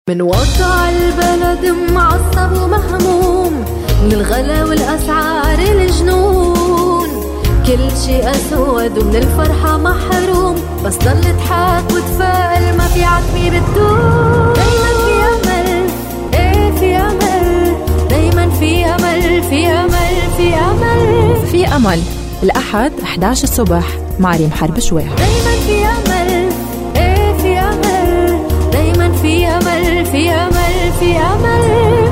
من وضع البلد معصب ومهموم، من الغلا والأسعار الجنون، كل شيء أسود ومن الفرحة محروم، بس ضل تضحك وتفائل ما في عتمي بتدوم. دايما في أمل، ايه في أمل، دايما في أمل في أمل في أمل في أمل. الأحد 11 الصبح مع ريم حرب شويح. دايما في أمل، ايه في أمل، دايما في أمل في أمل في أمل.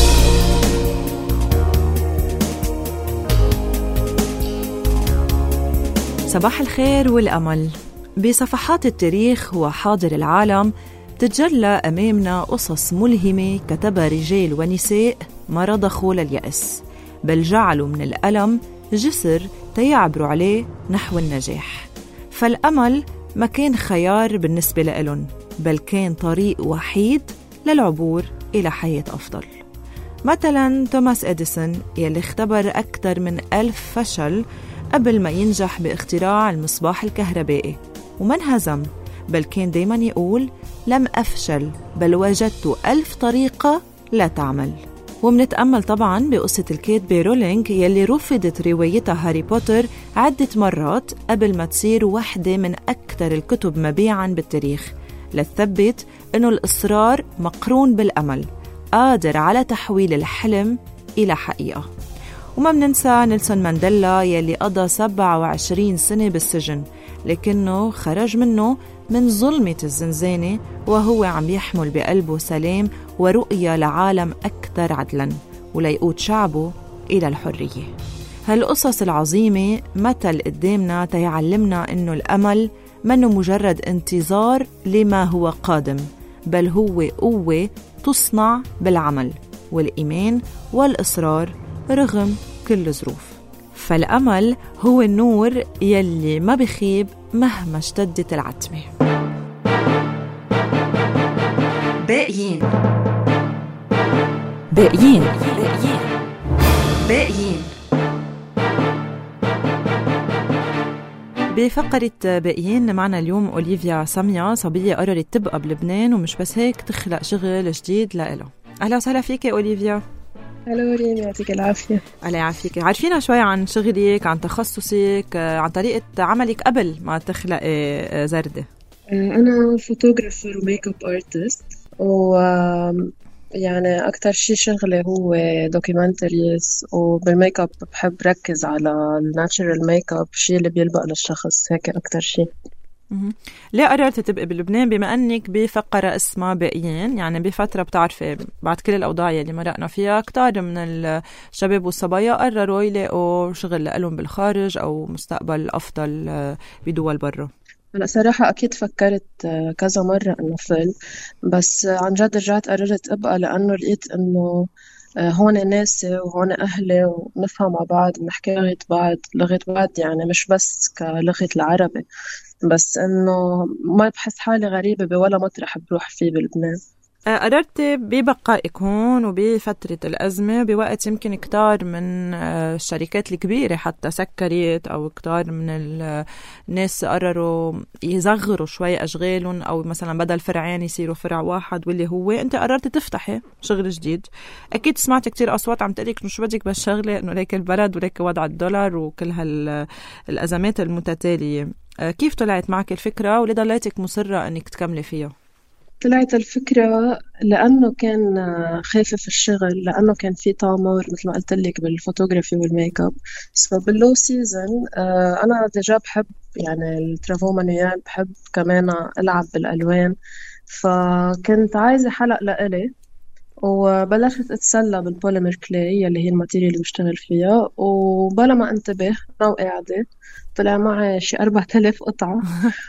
صباح الخير والأمل. بصفحات التاريخ وحاضر العالم تتجلى أمامنا قصص ملهمة كتبها رجال ونساء ما رضخوا لليأس، بل جعلوا من الألم جسر تيعبروا عليه نحو النجاح. فالأمل ما كان خيار بالنسبة لإلن، بل كان طريق وحيد للعبور إلى حياة أفضل. مثلا توماس إديسون يلي اختبر أكثر من 1000 فشل قبل ما ينجح باختراع المصباح الكهربائي، وما انهزم، بل كان دايما يقول لم أفشل بل وجدت 1000 طريقة لا تعمل. ومنتأمل طبعا بقصة الكاتبة رولينج يلي رفضت روايتها هاري بوتر عدة مرات قبل ما تصير واحدة من أكثر الكتب مبيعا بالتاريخ، لتثبت أنه الإصرار مقرون بالأمل قادر على تحويل الحلم إلى حقيقة. وما مننسى نيلسون مانديلا يلي قضى 27 سنة بالسجن، لكنه خرج منه من ظلمة الزنزانة وهو عم يحمل بقلبه سلام ورؤية لعالم أكثر عدلاً وليقود شعبه إلى الحرية. هالقصص العظيمة مثل قدامنا تيعلمنا إنه الأمل منه مجرد انتظار لما هو قادم، بل هو قوة تصنع بالعمل والإيمان والإصرار رغم كل الظروف. فالأمل هو النور يلي ما بخيب مهما اشتدت العتمة. باقيين باقيين باقيين باقيين. بفقرة باقيين معنا اليوم أوليفيا سامية، صبية قررت تبقى بلبنان ومش بس هيك تخلق شغل جديد لإلها. أهلا وسهلا فيك أوليفيا. هلو ريم، يعطيك العافية. الله يعافيك. عارفينا شوي عن شغلك، عن تخصصك، عن طريقة عملك قبل ما تخلقي زردة. أنا فوتوغرافر وميك اب ارتست، و يعني أكتر شي شغلي هو دوكيومنتريز، وبالميك اب بحب ركز على الناتشرال ميك اب، شي اللي بيلبق للشخص، هيك أكتر شي. ليه قررت تبقي بلبنان بما أنك بفقرة اسمها باقيين؟ يعني بفترة بتعرفي بعد كل الأوضاع اللي مرقنا فيها كتار من الشباب والصبايا قرروا يلاقوا شغل لهم بالخارج أو مستقبل أفضل بدول برا. أنا صراحة أكيد فكرت كذا مرة إنه فل، بس عن جد رجعت قررت أبقى، لأنه لقيت إنه هون ناسي وهون أهلي ونفهم مع بعض، نحكي لغة بعض يعني مش بس كلغة العربي، بس إنه ما بحس حالي غريبة بولا مطرح بروح فيه بلبنان. قررت ببقائك هون وبفترة الأزمة بوقت يمكن كتار من الشركات الكبيرة حتى سكرت، أو كتار من الناس قرروا يصغروا شوي أشغالهم، أو مثلا بدل فرعين يصيروا فرع واحد، واللي هو أنت قررت تفتحي شغل جديد. أكيد سمعت كتير أصوات عم تقلك مش بدك بالشغلة، إنه ليك البلد وليك وضع الدولار وكل هالأزمات المتتالية. كيف طلعت معك الفكرة وليه ضليتك مصرة أنك تكملي فيها؟ طلعت الفكرة لأنه كان خايفة في الشغل، لأنه كان في تامر مثل ما قلت لك بالفوتوغرافي والميك اب. باللو سيزن أنا ديجا بحب يعني الترافو مانيال، بحب كمان ألعب بالألوان، فكنت عايزة حلق لإلي، وبلشت أتسلى بالبوليمر كلاي اللي هي الماتيريال اللي بشتغل فيها، وبلا ما انتبه أنا وقاعدة طلع معي شي 4000 قطعة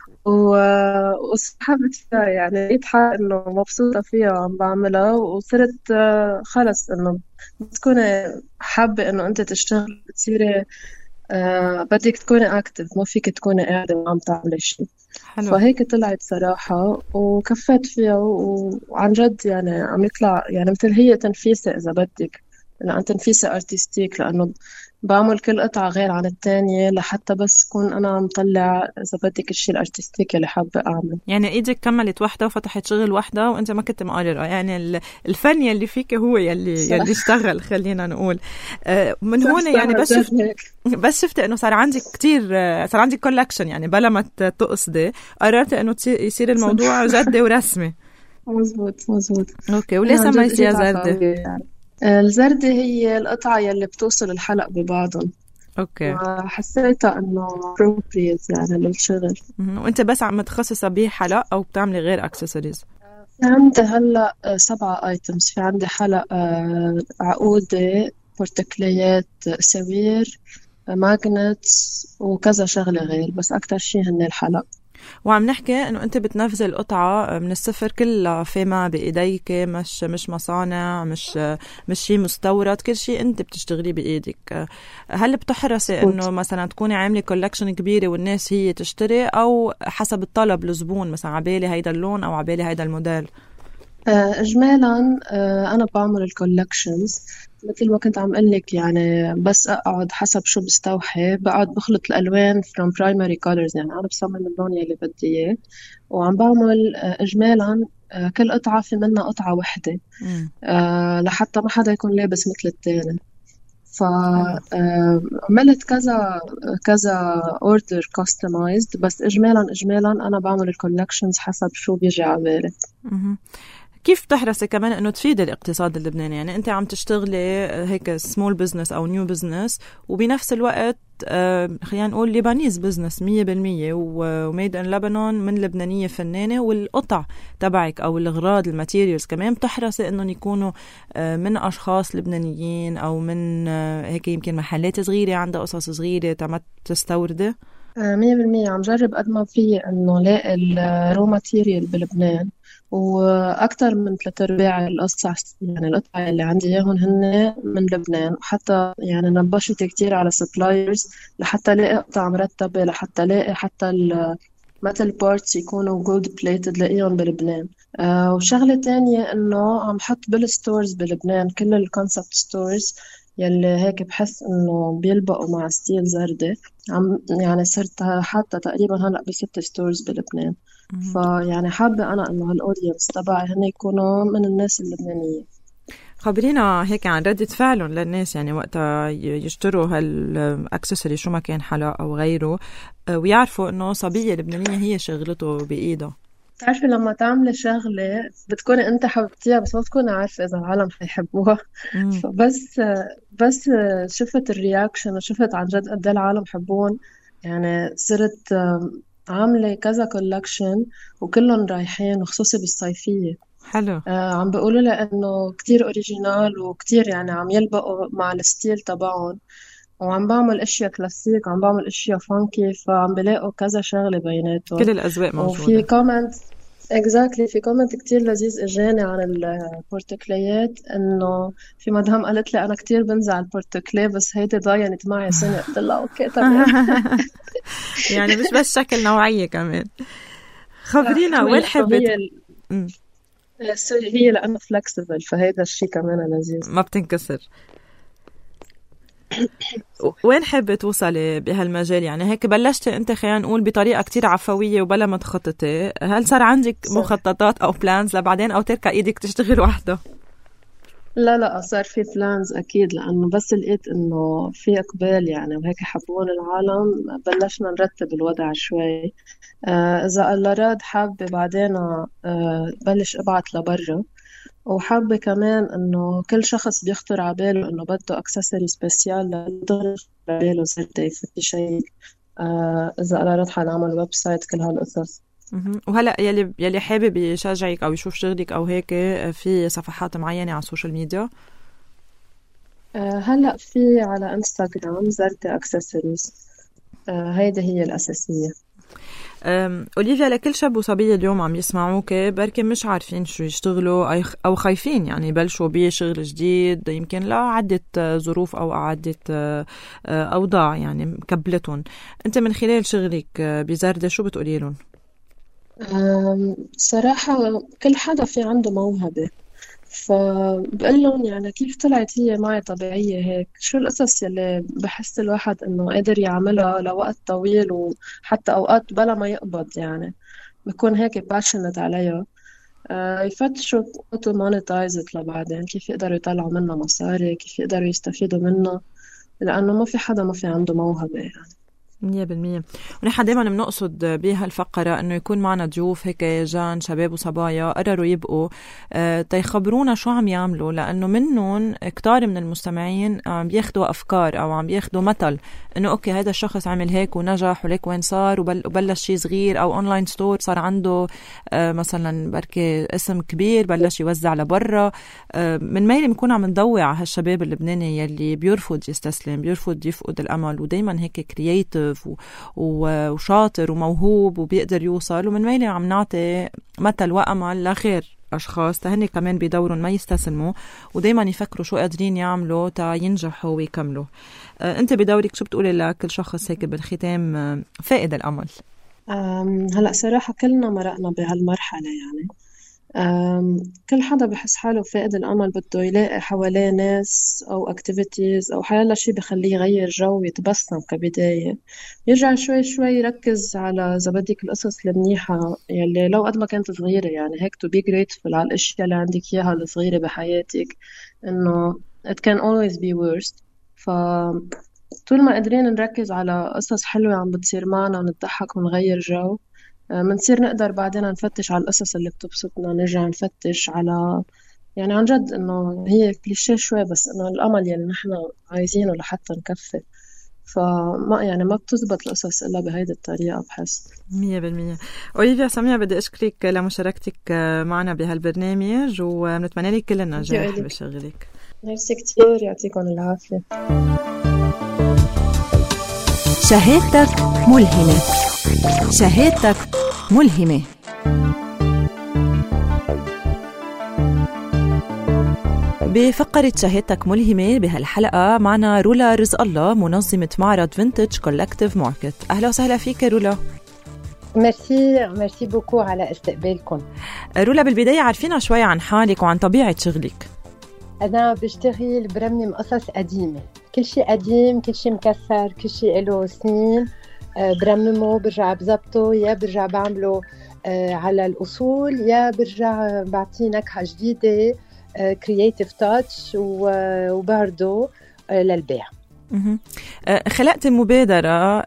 وسحبت فيها، يعني لقيت حالي إنه مبسوطة فيها وعم بعملها، وصرت خلص إنه بتكوني حابة إنه أنت تشتغل، بتصيري بدك تكوني أكتف، ما فيك تكوني قاعدة وعم تعملي شيء. فهيك طلعت صراحة وكفيت فيها، وعن جد يعني عم يطلع يعني مثل هي تنفيسة إذا بدك، لأن تنفيسي ارتستيك، لأنه بعمل كل قطعة غير عن التانية لحتى بس كون أنا عم طلع إذا بدك الشيء الارتستيك اللي حابة أعمله. يعني ايدك كملت وحده وفتحت شغل وحده وانت ما كنت مقررة، يعني الفن يلي فيك هو يلي اشتغل، خلينا نقول. من هون يعني بس شفت انه صار عندك كتير، صار عندك كولكشن، يعني بلا ما تقصدي قررت انه يصير الموضوع جدي ورسمي. مزبوط. اوكي، وليه سميتيها زردة؟ الزردة هي القطعة يلي بتوصل الحلق ببعضهم. اوكي، حسيتها انه appropriate يعني للشغل. وانت بس عم متخصصة بحلق او بتعملي غير اكسسوارز؟ في عندي هلا 7 ايتمز. في عندي حلق، عقودة، بورتكليات، سوير، ماجنتس، وكذا شغلة غير، بس أكتر شيء هن الحلق. وعم نحكي انه انت بتنفذي القطعة من الصفر كلها، فيما بايديك، مش مصانع، مش شيء مستورد، كل شيء انت بتشتغلي بايدك. هل بتحرصي انه مثلا تكوني عامله كولكشن كبيره والناس هي تشتري، او حسب الطلب الزبون، مثلا عبالي هيدا اللون او عبالي هيدا الموديل؟ إجمالاً أنا بعمل الكولكشنز مثل ما كنت عم قلك، يعني بس أقعد حسب شو بستوحي، بقعد بخلط الألوان from primary colors، يعني أنا بصمم اللون يلي بدي إياه، وعم بعمل إجمالاً كل قطعة في منها قطعة وحدة لحتى ما حدا يكون لابس مثل التاني. فعملت كذا order customized، بس إجمالاً أنا بعمل الكولكشنز حسب شو بيجي على بالي. كيف بتحرصي كمان انه تفيد الاقتصاد اللبناني؟ يعني انت عم تشتغلي هيك سمول بزنس او نيو بزنس، وبنفس الوقت خلينا نقول لبنانيز بزنس 100%، وميد ان لبنان من لبنانية فنانة، والقطع تبعك او الاغراض الماتيريالز كمان بتحرصي انهم يكونوا من اشخاص لبنانيين، او من هيك يمكن محلات صغيرة عندها قصص صغيرة تمت تستوردي؟ 100% عم جرب قد ما في انه لاقي الرو ماتيريال بلبنان، واكثر من 3/4 القطع، يعني القطع اللي عندي اياهم هن من لبنان. وحتى يعني نبشت كتير على سبلايرز لحتى لاقي قطع مرتبه، لحتى لاقي حتى الميتال بارتس يكونوا جولد بليتد لاقيهم بلبنان. وشغله تانية انه عم حط بالستورز بلبنان، كل الكونسبت ستورز يلي هيك بحس انه بيلبقوا مع ستيل زردة، يعني صرت حاطة تقريبا هلا ب6 ستورز بلبنان. فيعني حابة أنا إنه هالأودينس تبعي هن يكونوا من الناس اللبنانية. خبرينا هيك عن ردة فعلهم للناس، يعني وقتها يشتروا هالأكسسوري شو ما كان حلق أو غيره، ويعرفوا إنه صبية لبنانية هي شغلته بإيدها. تعرفي لما تعملي شغلة بتكوني أنت حبيتيها بس ما تكوني عارفة إذا العالم حيحبوها. بس شفت الرياكشن وشفت عن جد قد العالم حبون، يعني صرت عاملة كذا كولكشن وكلهم رايحين، وخصوصي بالصيفية. حلو. عم بيقولوا لي إنه كتير أوريجينال وكتير يعني عم يلبقوا مع الستيل تبعهم، وعم بعمل اشياء كلاسيك وعم بعمل اشياء فانكي، فعم بلاقوا كذا شغله بيناتهم، كل الاذواق موجوده. وفي كومنت في كومنت كتير لذيذ اجاني عن البورتكليات، انه في مدام قالت لي انا كتير بنزع البورتكليه بس هيدي ضاينت معي سنه. قلت لها اوكي تمام. يعني مش بس شكل، نوعيه كمان. خبرينا وين حبت سوري، هي لانه فلكسبل، فهيدا الشيء كمان لذيذ، ما بتنكسر. وين حابة توصلي بهالمجال؟ يعني هيك بلشتي انت خلينا نقول بطريقة كتير عفوية وبلا ما تخططي، هل صار عندك مخططات او بلانز لبعدين، او تركا ايدك تشتغل وحده؟ لا صار في بلانز اكيد، لانه بس لقيت انه في اقبال يعني وهيك حبون العالم، بلشنا نرتب الوضع شوي. اذا الله راد حابة بعدين بلش ابعت لبرا، وحابة كمان إنه كل شخص بيخطر على باله إنه بده أكسسوري سبيسيال لدغري على باله زردة يفوت شيء. إذا قررت حنعمل ويب سايت كل هالقصص. وهلأ يلي حابب يشجعك أو يشوف شغلك أو هيك، في صفحات معينة على السوشيال ميديا؟ هلأ في على إنستغرام زردة أكسسوريز، هيدا هي الأساسية. أوليفيا، لكل شاب وصبية اليوم عم يسمعوك بركي مش عارفين شو يشتغلوا أو خايفين يعني يبلشوا بشغل جديد، يمكن لا عدة ظروف أو عدة أوضاع يعني مكبلتهم، أنت من خلال شغلك بزردة شو بتقولي لهم؟ صراحة كل حدا في عنده موهبة، فبقول لهم يعني كيف طلعت هي معي طبيعية هيك، شو القصص يلي بحس الواحد إنه قادر يعملها لوقت طويل وحتى أوقات بلا ما يقبض يعني بكون هيك باشنت عليها. يفتشوا اوتو مونيتايزت لبعدين، كيف يقدروا يطلعوا منها مصاري، كيف يقدروا يستفيدوا منها، لأنه ما في حدا ما في عنده موهبة يعني. 100%. ونحن دايما بنقصد بهالفقرة انه يكون معنا ضيوف هيك جان شباب وصبايا قرروا يبقوا تيخبرونا شو عم يعملوا، لانه منهم كتار من المستمعين عم بياخدوا افكار او عم بياخدوا مثل انه اوكي هذا الشخص عمل هيك ونجح وليك وين صار وبلش شيء صغير، او اونلاين ستور صار عنده مثلا بركي اسم كبير بلش يوزع لبرا. من ميلي بنكون عم نضوي على هالشباب اللبناني يلي بيرفض يستسلم، بيرفض يفقد الامل، ودايما هيك كرييتيف وشاطر وموهوب وبيقدر يوصل، ومن وين عم نعطي مثل وأمل لغير أشخاص تهني كمان بدورهم ما يستسلموا ودايما يفكروا شو قادرين يعملوا تا ينجحوا ويكملوا. أنت بدورك شو بتقولي لكل شخص هيك بالختام فائد الأمل؟ هلأ صراحة كلنا مرقنا بهالمرحلة يعني. كل حدا بحس حاله فاقد الأمل بده يلاقي حواليه ناس أو activities أو حيالله شي بخليه يغير جو ويتبسم كبداية، يرجع شوي شوي يركز على زبديك القصص المنيحة يلي لو قد ما كانت صغيرة، يعني هيك to be grateful على الأشياء اللي عندك إياها الصغيرة بحياتك، إنه it can always be worse. طول ما قادرين نركز على قصص حلوة عم بتصير معنا ونضحك ونغير جو، منصير نقدر بعدين نفتش على القصص اللي بتبسطنا، نرجع نفتش على يعني عن جد إنه هي كليشيه شوي بس إنه الأمل يلي نحن عايزينه لحتى نكفي. فما يعني ما بتزبط القصص إلا بهيدي الطريقة بحس. 100%. أوليفيا سمية بدي أشكرك لمشاركتك معنا بهالبرنامج ونتمنى لك كل النجاح بشغلك. ميرسي كتير، يعطيكم العافية. شهادتك ملهمة. شهادتك ملهمة. بفقرة شهادتك ملهمة بهالحلقة معنا رولا رزق الله منظمة معرض فينتج كولكتيف ماركت. أهلا وسهلا فيك رولا. ميرسي بوكو على استقبالكم. رولا بالبداية عارفينا شوي عن حالك وعن طبيعة شغلك. أنا بشتغل برمم قصص قديمة، كل شيء قديم، كل شيء مكسر، كل شيء له سنين برممه، برجع بزبطه، يا برجع بعمله على الأصول، يا برجع بعطيه نكهة جديدة كرياتيف تاتش وبرضه للبيع. خلقت مبادرة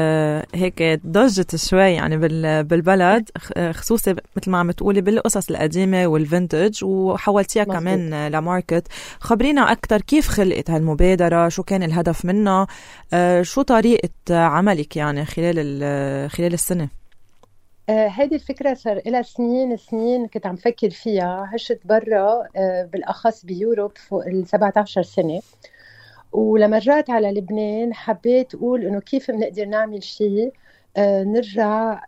هيك ضجت شوي يعني بالبلد، خصوصي مثل ما عم تقولي بالقصص القديمة والفينتج، وحولتيها كمان لماركت. خبرينا أكتر كيف خلقت هالمبادرة، شو كان الهدف منها، شو طريقة عملك يعني خلال السنة؟ هذه الفكرة صار لها سنين كنت عم فكر فيها. عشت برا بالأخص بيوروب فوق 17 سنة، ولما رجعت على لبنان حبيت أقول إنه كيف بنقدر نعمل شيء نرجع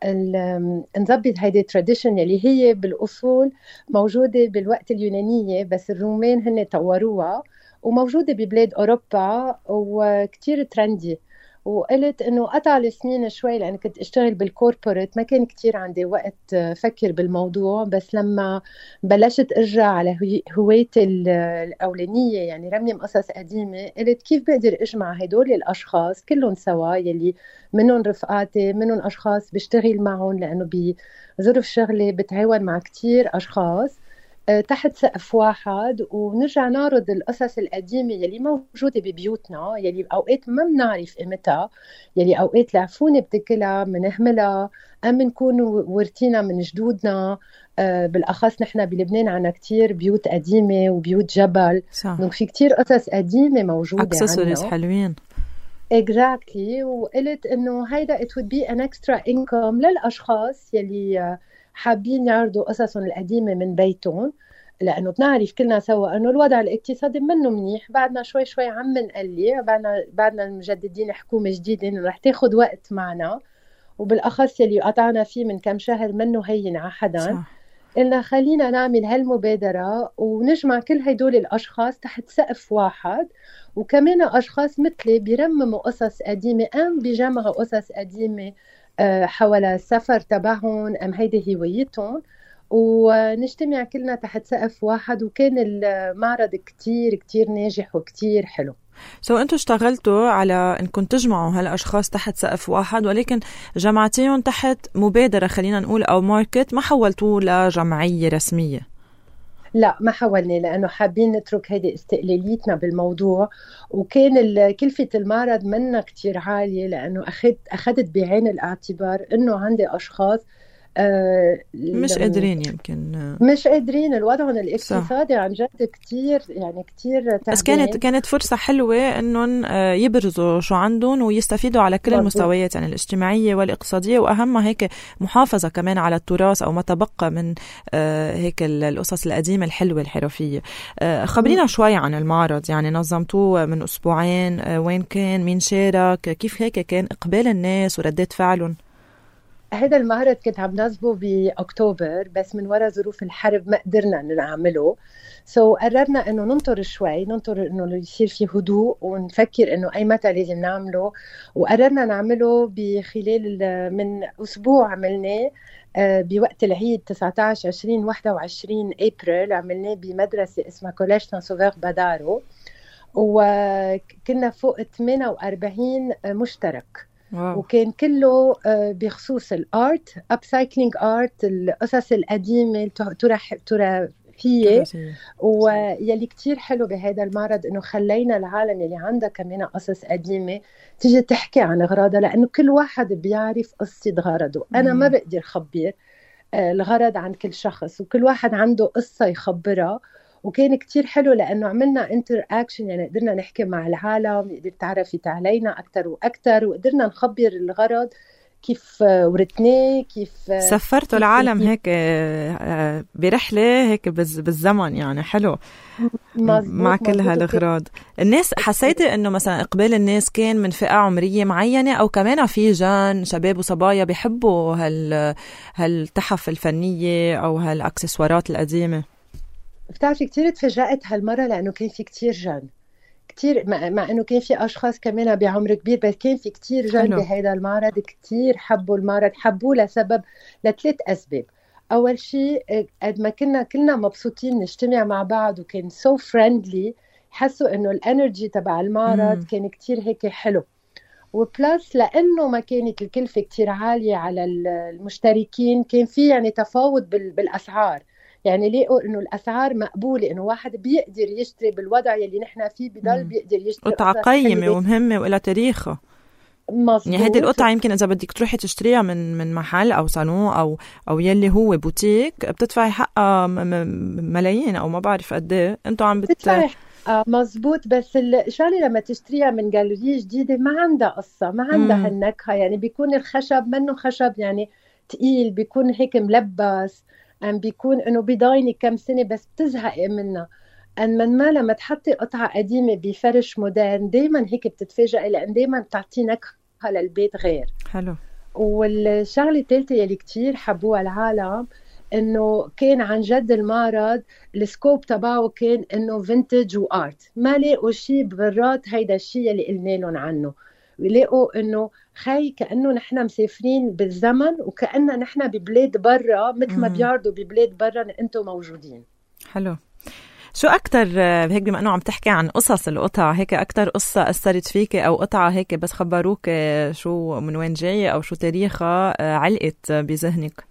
نضبط هيدي التراديشن اللي هي بالأصول موجودة بالوقت اليونانية، بس الرومان هن طوروها وموجودة ببلاد أوروبا وكتير ترندي. وقلت إنه قطع السنين شوي لأن كنت أشتغل بالكوربوريت، ما كان كتير عندي وقت فكر بالموضوع، بس لما بلشت أرجع على هوايتي الأولانية يعني رميم قصص قديمة، قلت كيف بقدر أجمع هدول الأشخاص كلهم سوا يلي منهم رفقاتي، منهم أشخاص بشتغل معهم لأنه بظروف شغلي بتعاون مع كتير أشخاص تحت سقف واحد، ونرجع نعرض القصص القديمة يلي موجودة ببيوتنا، يلي أوقات ما بنعرف قيمتها، يلي أوقات العفونة بتكلها منهملها، أم نكون ورثينا من جدودنا. بالأخص نحن بلبنان عنا كتير بيوت قديمة وبيوت جبل، في كتير قصص قديمة موجودة أكسسوارز حلوين. Exactly. وقلت إنه هيدا it would be an extra income للأشخاص يلي حابين يعرضوا قصصهم القديمة من بيتهم، لأنه بنعرف كلنا سوا أنه الوضع الاقتصادي منه منيح، بعدنا شوي عم نقلي، بعدنا المجددين حكومة جديدة إنه رح تاخد وقت معنا، وبالأخص يلي قطعنا فيه من كم شهر منه هين على حدا. قلنا خلينا نعمل هالمبادرة ونجمع كل هيدول الأشخاص تحت سقف واحد، وكمان أشخاص مثلي بيرمموا قصص قديمة أم بيجمعوا قصص قديمة حول السفر تبعهم أم هيدي هوايتهم، ونجتمع كلنا تحت سقف واحد، وكان المعرض كتير كتير ناجح وكتير حلو. انتوا اشتغلتوا على انكم تجمعوا هالاشخاص تحت سقف واحد، ولكن جمعتيهم تحت مبادرة خلينا نقول او ماركت، ما حولتوه لجمعية رسمية؟ لا ما حولنا، لأنه حابين نترك هذه استقلاليتنا بالموضوع. وكان كلفة المعرض منا كتير عالية، لأنه أخذت بعين الاعتبار أنه عندي أشخاص مش قادرين، يمكن مش قادرين، الوضع الاقتصادي عن جد كتير يعني كتير تعبان. بس كانت فرصة حلوة انهم يبرزوا شو عندهم ويستفيدوا على كل المستويات، يعني الاجتماعية والاقتصادية، واهمها هيك محافظة كمان على التراث او ما تبقى من هيك القصص القديمة الحلوة الحرفية. خبرينا شوي عن المعرض، يعني نظمتوه من اسبوعين، وين كان، مين شارك، كيف هيك كان اقبال الناس وردات فعلهم؟ هذا المعرض كنت عم نصبه بأكتوبر، بس من وراء ظروف الحرب ما قدرنا نعمله. قررنا انه ننطر شوي، ننطر انه يصير في هدوء ونفكر انه اي متى لازم نعمله. وقررنا نعمله بخلال من اسبوع، عملناه بوقت العيد 19 20 21 ابريل، عملناه بمدرسة اسمها كوليج سان سوفير بادارو، وكنا فوق 48 مشترك. واو. وكان كله بخصوص الارت، ابسايكلينج ارت، القصص القديمه تراثيه. ويلي كتير حلو بهذا المعرض انه خلينا العالم اللي عندها كمان قصص قديمه تيجي تحكي عن غراضها، لانه كل واحد بيعرف قصه غرضه. انا ما بقدر خبر الغرض عن كل شخص، وكل واحد عنده قصه يخبرها. وكان كتير حلو لأنه عملنا انتر اكشن، يعني قدرنا نحكي مع العالم، يقدر تعرفت علينا أكتر وأكتر، وقدرنا نخبر الغرض كيف ورثناه، كيف سفرتوا العالم هيك برحلة هيك بالزمن، يعني حلو مع كل هالأغراض. الناس حسيتي إنه مثلا إقبال الناس كان من فئة عمرية معينة، أو كمان في جان شباب وصبايا بيحبوا هالتحف الفنية أو هالأكسسوارات القديمة؟ بتعرفي كتير تفاجأت هالمرة، لأنه كان في كتير جان كتير، مع أنه كان في أشخاص كمان بعمر كبير، بس كان في كتير جان بهذا المعرض. كتير حبوا المعرض، حبوه لثلاث أسباب. أول شيء قد ما كنا كلنا مبسوطين نجتمع مع بعض، وكان so friendly، حسوا أنه الانرجي تبع المعرض كان كتير هيك حلو. وبلس لأنه ما كانت الكلفة كتير عالية على المشتركين، كان في يعني تفاوض بالأسعار، يعني لقوا انه الاسعار مقبوله، انه واحد بيقدر يشتري بالوضع يلي نحن فيه، بضل بيقدر يشتري قطعه قيمه ومهمه وإلها تاريخها. مظبوط. يعني هذه القطعه يمكن اذا بدك تروحي تشتريها من محل او صالون او يلي هو بوتيك، بتدفعي حقها ملايين او ما بعرف قد ايه. انتوا عم بتدفعي مظبوط. بس الشغله لما تشتريها من جاليري جديده ما عندها قصه، ما عندها هالنكهه، يعني بيكون الخشب منه خشب يعني تقيل، بيكون هيك ملبس، بيكون انه بيضاينك كم سنه بس بتزهقي منها. ما لما تحطي قطعه قديمه بفرش مودرن دائما هيك بتتفاجئي، لان دائما بتعطي نكهه للبيت غير. حلو. والشغله الثالثه يلي كتير حبوها العالم، انه كان عن جد المعرض السكوب تبعه كان انه فينتج وارت، ما لقوا شيء برات هيدا الشيء اللي قلنا لهم عنه. ولقوا انه كأنه نحن مسافرين بالزمن، وكأننا نحن ببلاد برا، مثل ما بيعرضوا ببلاد برا انتم موجودين. حلو. شو أكتر هيك بما أنه عم تحكي عن قصص القطع، هيك أكتر قصة أثرت فيك أو قطعة هيك بس خبروك شو من وين جاية أو شو تاريخها علقت بذهنك؟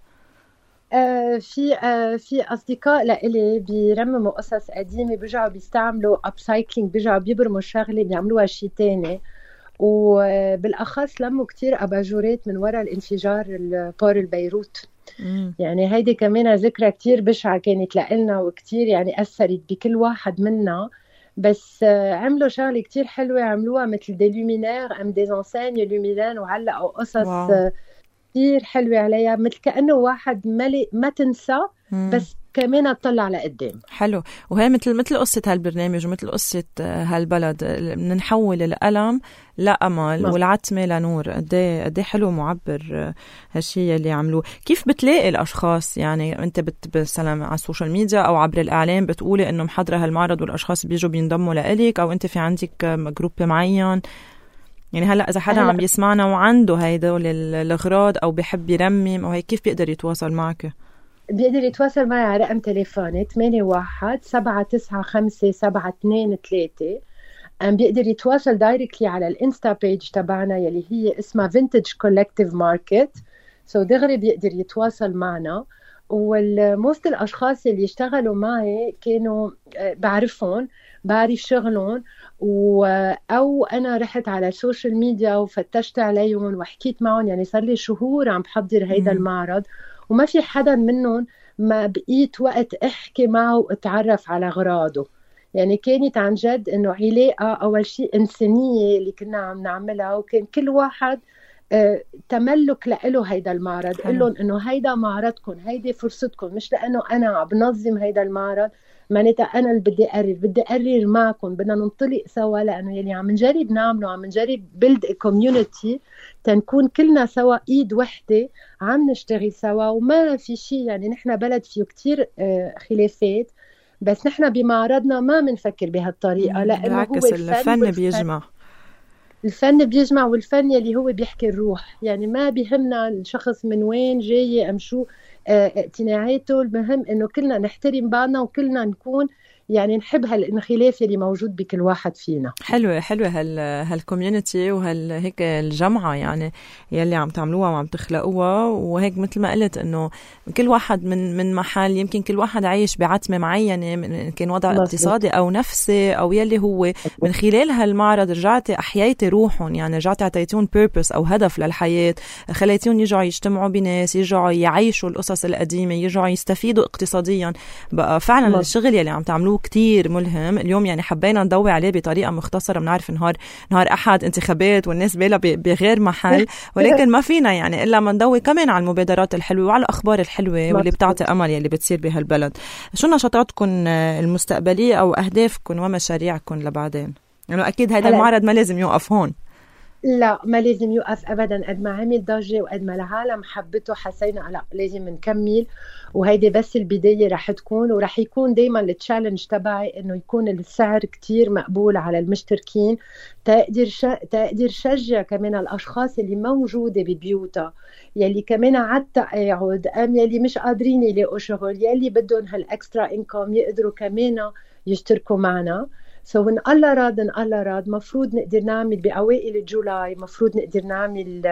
في أصدقاء لإلي بيرمموا قصص قديمة، بيرجعوا بيستعملوا أبسايكلينج، بيرجعوا بيبرموا شغلة بيعملوها شيء تاني. وبالأخص لموا كتير أباجورات من وراء الانفجار البار البيروت. يعني هيدي كمان ذكرى كتير بشعة كانت لإلنا، وكتير يعني أثرت بكل واحد منا. بس عملوا شغلة كتير حلوة، عملوها مثل دي لومينير دي انساني لومينان، وعلقوا قصص كتير حلوة عليها، مثل كأنه واحد ما تنسى بس كمان تطلع لقدام. حلو. وهي مثل قصة هالبرنامج ومثل قصة هالبلد، نحول الألم لأمل والعتمة لنور. قديه حلو معبر هالشي اللي عملوه. كيف بتلاقي الأشخاص؟ يعني أنت مثلا على السوشيال ميديا أو عبر الإعلام بتقولي إنه محضرة هالمعرض والأشخاص بيجوا بينضموا لإليك، أو أنت في عندك جروب معين؟ يعني هلأ إذا حدا عم يسمعنا وعنده هيدا الأغراض أو بيحب يرمم أو هيك، كيف بيقدر يتواصل معك؟ بيقدر يتواصل معي على رقم تليفوني 81-795-7223. بيقدر يتواصل دايركتلي على الانستا بيج تبعنا يلي هي اسمها Vintage Collective Market. دغري بيقدر يتواصل معنا. والموست الأشخاص اللي يشتغلوا معي كانوا بعرفهم، بعرف شغلهم، أو أنا رحت على السوشيال ميديا وفتشت عليهم وحكيت معهم. يعني صار لي شهور عم بحضر هيدا المعرض وما في حدا منهم ما بقيت وقت احكي معه واتعرف على أغراضه. يعني كانت عن جد انه علاقة اول شيء انسانية اللي كنا عم نعملها، وكان كل واحد تملك لإله هيدا المعرض. قل لهم انه هيدا معرضكم، هيدي فرصتكم، مش لانه انا عم بنظم هيدا المعرض معناتها انا اللي بدي اقرر معكم، بدنا ننطلق سوا، لانه يلي عم نجرب نعمله عم نجرب build a community تنكون كلنا سوا ايد وحده عم نشتغل سوا وما في شيء. يعني نحن بلد فيه كتير خلافات، بس نحن بمعرضنا ما منفكر بهالطريقة، لأنه هو الفن بيجمع. الفن بيجمع، والفن يلي هو بيحكي الروح. يعني ما بيهمنا الشخص من وين جاي أم شو اقتناعاته، المهم إنه كلنا نحترم بعضنا وكلنا نكون يعني نحب هالخلاف اللي موجود بكل واحد فينا. حلوة هالكوميونيتي هيك الجمعة يعني يلي عم تعملوها وعم تخلقوها. وهيك مثل ما قلت انه كل واحد من محل، يمكن كل واحد عايش بعتمة معينة، كان وضع اقتصادي او نفسي او يلي هو من خلال هالمعرض رجعتي احييتي روحهم، يعني رجعتي اعطيتون purpose او هدف للحياة، خليتون يرجعوا يجتمعوا بناس، يرجعوا يعيشوا القصص القديمة، يرجعوا يستفيدوا اقتصاديا. بقى فعلا الشغل يلي عم تعملوه كتير ملهم. اليوم يعني حبينا نضوي عليه بطريقة مختصرة. بنعرف نهار أحد انتخابات والناس بالا بغير محل، ولكن ما فينا يعني إلا ما نضوي كمان على المبادرات الحلوة وعلى الأخبار الحلوة واللي بتعطي أمل يلي بتصير بهالبلد. شو نشاطاتكم المستقبلية أو أهدافكم ومشاريعكم لبعدين؟ يعني أكيد هذا المعرض ما لازم يوقف هون. لا، ما لازم يوقف أبدا. قد ما عمل ضجة وقد ما العالم حبته حسينا لا لازم نكمل، وهيدي بس البداية رح تكون. ورح يكون دايما التشالنج تبعي إنه يكون السعر كتير مقبول على المشتركين، تقدر شجع كمان الأشخاص اللي موجودة ببيوتها، يلي كمان على التقاعد أم يلي مش قادرين يلاقوا شغل، يلي بدهم هالإكسترا إنكم يقدروا كمان يشتركوا معنا. إن الله راد مفروض نقدر نعمل بأوائل جولاي، مفروض نقدر نعمل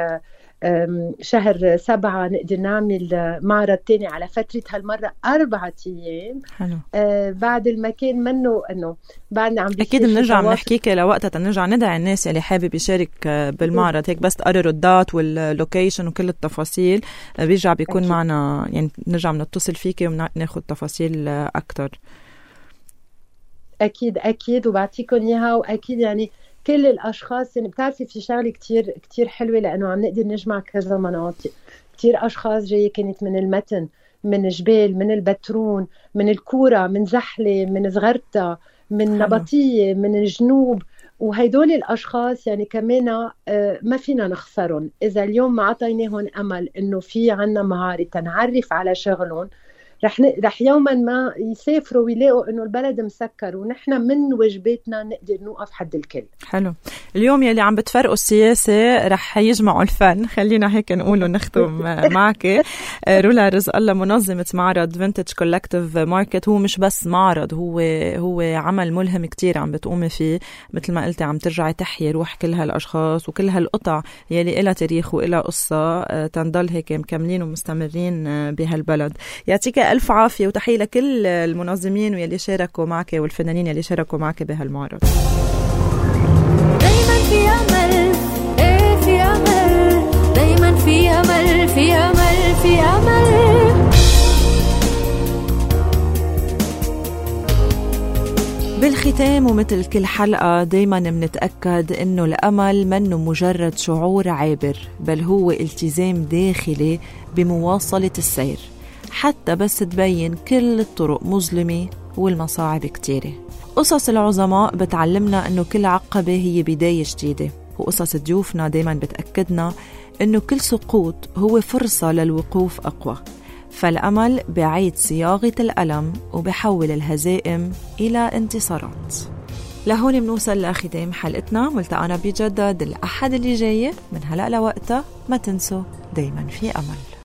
شهر 7 نقدر نعمل معرض تاني على فترة هالمرة 4 أيام. حلو. بعد المكان منه إنه بعدنا عم أكيد بنرجع بنحكيك لوقتها نرجع ندعي الناس اللي حابب يشارك بالمعرض. هيك بس تقرروا الدات واللوكيشن وكل التفاصيل بيرجع بيكون أكيد معنا، يعني نرجع نتصل فيك وناخد تفاصيل أكتر. أكيد وبعطيكم إياها. وأكيد يعني كل الأشخاص، يعني بتعرفي في شغلة كتير حلوة، لأنه عم نقدر نجمع كذا مناطق. كتير أشخاص جاية كانت من المتن، من جبال، من البترون، من الكورة، من زحلة، من زغرتا، من نبطية، من الجنوب. وهيدول الأشخاص يعني كمان ما فينا نخسرهم. إذا اليوم ما عطيناهم أمل إنه في عنا مهارة تنعرف على شغلهم، رح يوما ما يسافروا ويلاقوا انه البلد مسكر، ونحن من واجباتنا نقدر نوقف حد الكل. حلو. اليوم يلي عم بتفرقوا السياسة رح يجمعوا الفن، خلينا هيك نقول ونختم معك. رولا رزق الله، منظمة معرض Vintage Collective Market. هو مش بس معرض، هو عمل ملهم كتير عم بتقومي فيه. مثل ما قلتي عم ترجعي تحيي روح كل هالأشخاص وكل هالقطع يلي إلها تاريخ وإلها قصة تنضل هيك مكملين ومستمرين بهالبلد. يعطيك ألف عافية وتحية لكل المنظمين واللي شاركوا معك والفنانين اللي شاركوا معك بهالمعرض. دايما في أمل، في أمل، دايما في أمل، في أمل، في أمل. بالختام ومثل كل حلقة دايما منتأكد إنه الأمل منه مجرد شعور عابر، بل هو التزام داخلي بمواصلة السير، حتى بس تبين كل الطرق مظلمة والمصاعب كتيرة. قصص العظماء بتعلمنا أنه كل عقبة هي بداية جديدة، وقصص ضيوفنا دايما بتأكدنا أنه كل سقوط هو فرصة للوقوف أقوى. فالأمل بعيد صياغة الألم وبحول الهزائم إلى انتصارات. لهون منوصل لختام حلقتنا، ملتقانا بجدد الأحد اللي جاي. من هلأ لوقتها ما تنسوا دايما في أمل.